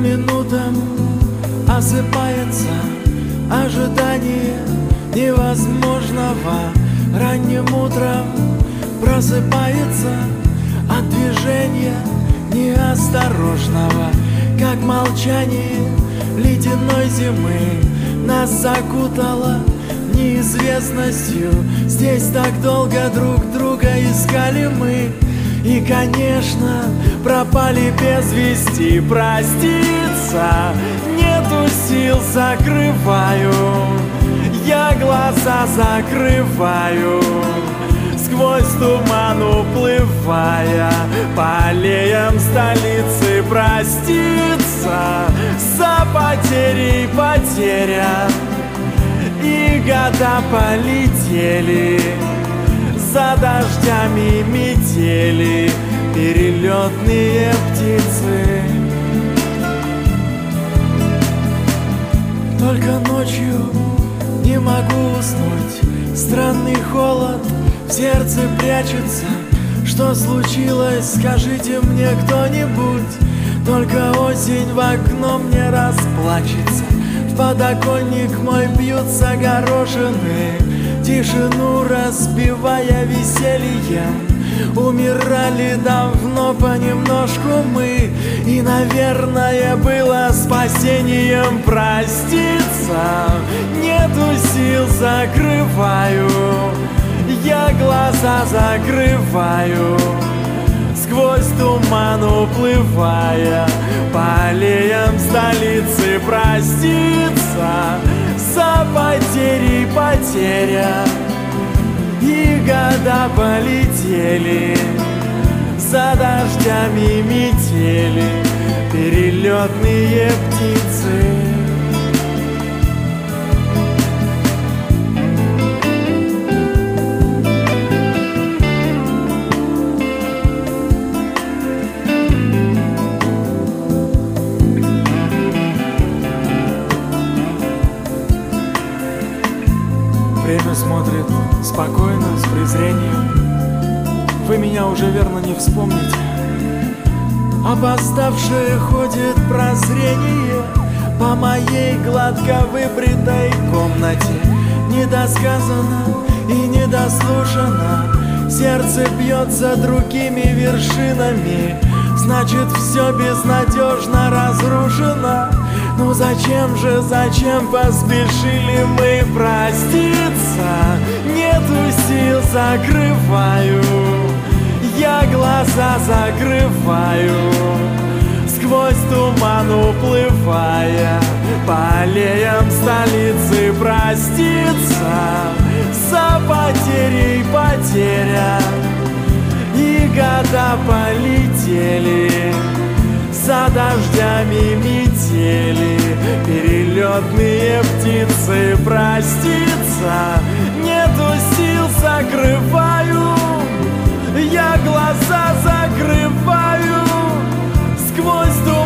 минутам осыпается ожидание невозможного. Ранним утром просыпается от движения неосторожного, как молчание ледяной зимы нас закутало неизвестностью. Здесь так долго друг друга искали мы, и, конечно, пропали без вести. Проститься нету сил, закрываю, я глаза закрываю, сквозь туман уплывая по аллеям столицы. Проститься за потери потеря, и года полетели за дождями метели, перелетные птицы. Только ночью не могу уснуть, странный холод в сердце прячется. Что случилось, скажите мне кто-нибудь. Только осень в окно мне расплачется, в подоконник мой бьются горошины, тишину разбивая весельем. Умирали давно понемножку мы, и, наверное, было спасением. Проститься нету сил, закрываю, я глаза закрываю, сквозь туман уплывая по аллеям столицы. Проститься за потери потеря, и года полетели за дождями метели, перелетные птицы. Время смотрит спокойно, с презрением. Вы меня уже верно не вспомните. Опоздавшее ходит прозрение по моей гладко выбритой комнате. Недосказано и недослушано, сердце бьется другими вершинами. Значит, все безнадежно разрушено. Ну зачем поспешили мы? Проститься нету сил, закрываю, я глаза закрываю, сквозь туман уплывая по аллеям столицы. Проститься за потери потеря, и года полетели за дождями метели, перелетные птицы. Проститься нету сил, закрываю, я глаза закрываю, сквозь туман